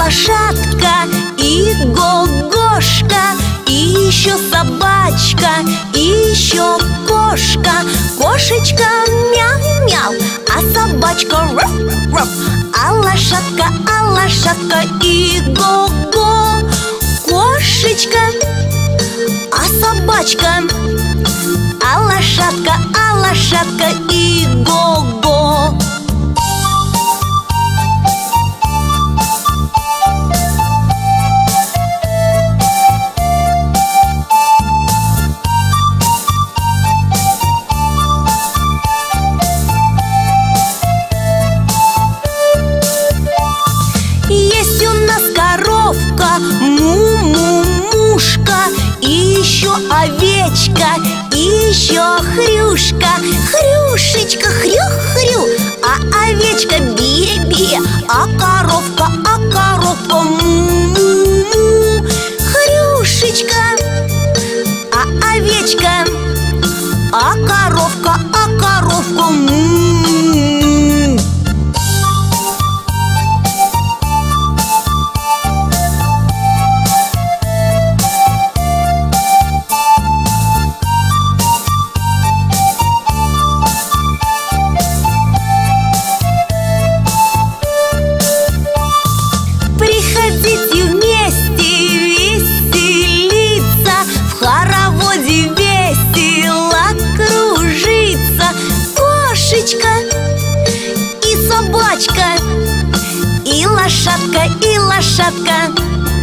лошадка, и Гогошка, и еще собачка, и еще кошка. Кошечка мяу-мяу, а собачка раф-раф, а лошадка и го-го. Кошечка, а собачка, а лошадка и го-го. Есть у нас коровка, му-му-мушка, и еще овечка, и еще хрюшка. Хрюшечка, хрю-хрю, а овечка бе-бе, а коровка му-му-му. Хрюшечка, а овечка, а коровка му-му-му. Приходите вместе веселиться, в хороводе весело кружиться. Кошечка и собачка, и лошадка